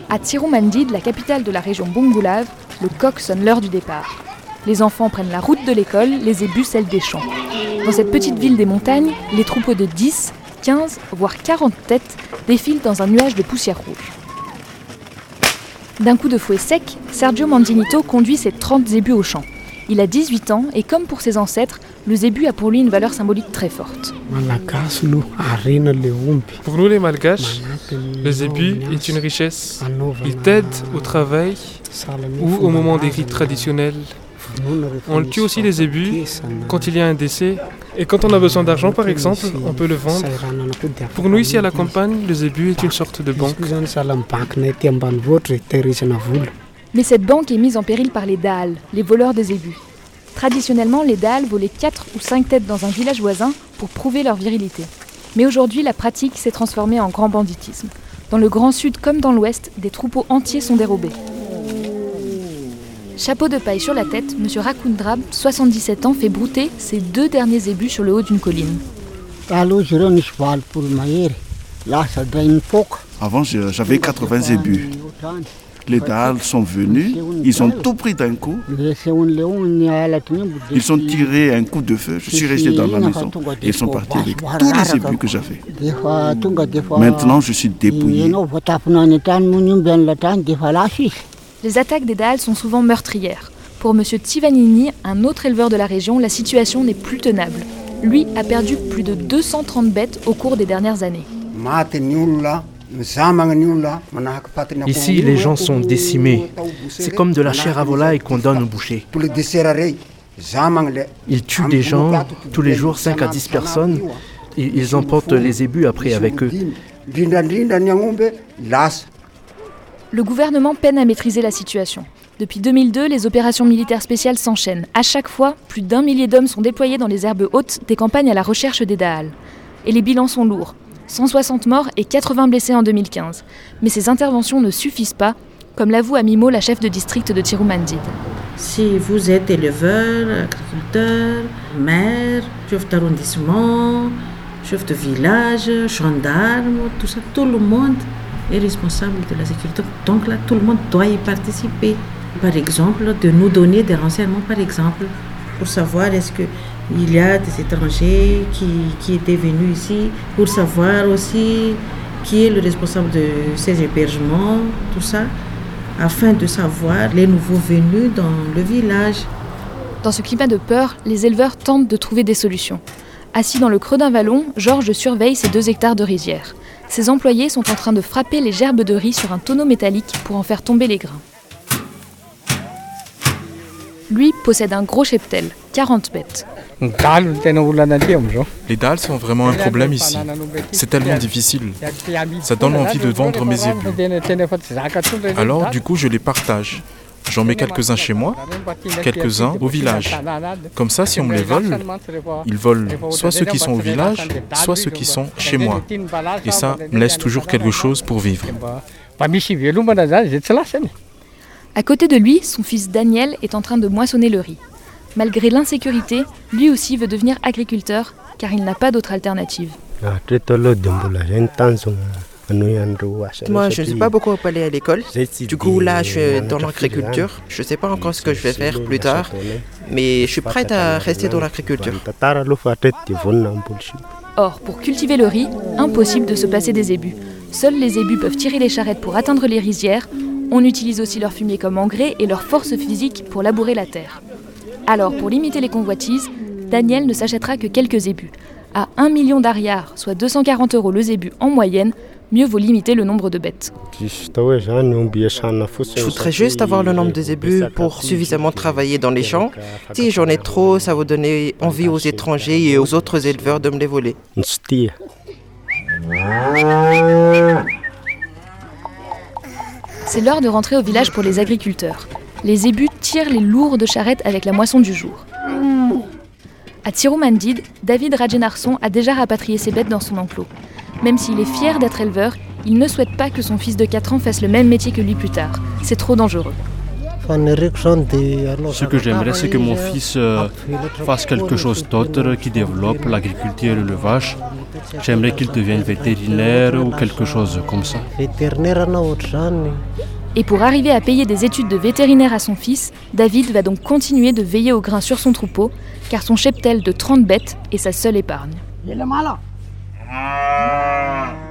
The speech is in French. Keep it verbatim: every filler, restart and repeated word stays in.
À Tirumandid, la capitale de la région Bongoullave, le coq sonne l'heure du départ. Les enfants prennent la route de l'école, les zébus celle des champs. Dans cette petite ville des montagnes, les troupeaux de dix, quinze, voire quarante têtes défilent dans un nuage de poussière rouge. D'un coup de fouet sec, Sergio Manginito conduit ses trente zébus au champ. Il a dix-huit ans et comme pour ses ancêtres, le zébu a pour lui une valeur symbolique très forte. Pour nous les Malgaches, le zébu est une richesse. Il t'aide au travail ou au moment des rites traditionnels. On le tue aussi les zébus quand il y a un décès. Et quand on a besoin d'argent par exemple, on peut le vendre. Pour nous ici à la campagne, le zébu est une sorte de banque. Mais cette banque est mise en péril par les Daal, les voleurs des zébus. Traditionnellement, les Daal volaient quatre ou cinq têtes dans un village voisin pour prouver leur virilité. Mais aujourd'hui, la pratique s'est transformée en grand banditisme. Dans le Grand Sud comme dans l'Ouest, des troupeaux entiers sont dérobés. Chapeau de paille sur la tête, M. Rakundrab, soixante-dix-sept ans, fait brouter ses deux derniers zébus sur le haut d'une colline. Avant, j'avais quatre-vingts zébus. Les Daal sont venus, ils ont tout pris d'un coup. Ils ont tiré un coup de feu. Je suis resté dans la maison. Ils sont partis avec tous les zébus que j'avais. Maintenant, je suis dépouillé. Les attaques des Daal sont souvent meurtrières. Pour M. Tivanini, un autre éleveur de la région, la situation n'est plus tenable. Lui a perdu plus de deux cent trente bêtes au cours des dernières années. Ici, les gens sont décimés. C'est comme de la chair à volaille qu'on donne au boucher. Ils tuent des gens, tous les jours, cinq à dix personnes. Et ils emportent les zébus après avec eux. Le gouvernement peine à maîtriser la situation. Depuis deux mille deux, les opérations militaires spéciales s'enchaînent. À chaque fois, plus d'un millier d'hommes sont déployés dans les herbes hautes des campagnes à la recherche des Daal. Et les bilans sont lourds. cent soixante morts et quatre-vingts blessés en deux mille quinze. Mais ces interventions ne suffisent pas, comme l'avoue à Mimo, la chef de district de Tirumandid. Si vous êtes éleveur, agriculteur, maire, chef d'arrondissement, chef de village, gendarme, tout ça, tout le monde est responsable de la sécurité. Donc là, tout le monde doit y participer. Par exemple, de nous donner des renseignements, par exemple, pour savoir est-ce que il y a des étrangers qui, qui étaient venus ici, pour savoir aussi qui est le responsable de ces hébergements, tout ça, afin de savoir les nouveaux venus dans le village. Dans ce climat de peur, les éleveurs tentent de trouver des solutions. Assis dans le creux d'un vallon, Georges surveille ses deux hectares de rizière. Ses employés sont en train de frapper les gerbes de riz sur un tonneau métallique pour en faire tomber les grains. Lui possède un gros cheptel, quarante bêtes. Les Daal sont vraiment un problème ici. C'est tellement difficile. Ça donne envie de vendre mes zébus. Alors, du coup, je les partage. J'en mets quelques-uns chez moi, quelques-uns au village. Comme ça, si on me les vole, ils volent soit ceux qui sont au village, soit ceux qui sont chez moi. Et ça me laisse toujours quelque chose pour vivre. À côté de lui, son fils Daniel est en train de moissonner le riz. Malgré l'insécurité, lui aussi veut devenir agriculteur, car il n'a pas d'autre alternative. Moi, je ne suis pas beaucoup allé à l'école. Du coup, là, je suis dans l'agriculture. Je ne sais pas encore ce que je vais faire plus tard, mais je suis prête à rester dans l'agriculture. Or, pour cultiver le riz, impossible de se passer des zébus. Seuls les zébus peuvent tirer les charrettes pour atteindre les rizières. On utilise aussi leur fumier comme engrais et leur force physique pour labourer la terre. Alors, pour limiter les convoitises, Daniel ne s'achètera que quelques zébus. À un million d'ariars, soit deux cent quarante euros le zébu en moyenne, mieux vaut limiter le nombre de bêtes. Je voudrais juste avoir le nombre de zébus pour suffisamment travailler dans les champs. Si j'en ai trop, ça va donner envie aux étrangers et aux autres éleveurs de me les voler. C'est l'heure de rentrer au village pour les agriculteurs. Les zébus tirent les lourdes charrettes avec la moisson du jour. À Tirumandid, David Rajenarson a déjà rapatrié ses bêtes dans son enclos. Même s'il est fier d'être éleveur, il ne souhaite pas que son fils de quatre ans fasse le même métier que lui plus tard. C'est trop dangereux. Ce que j'aimerais, c'est que mon fils euh, fasse quelque chose d'autre, qui développe l'agriculture et l'élevage. J'aimerais qu'il devienne vétérinaire ou quelque chose comme ça. Et pour arriver à payer des études de vétérinaire à son fils, David va donc continuer de veiller au grain sur son troupeau, car son cheptel de trente bêtes est sa seule épargne.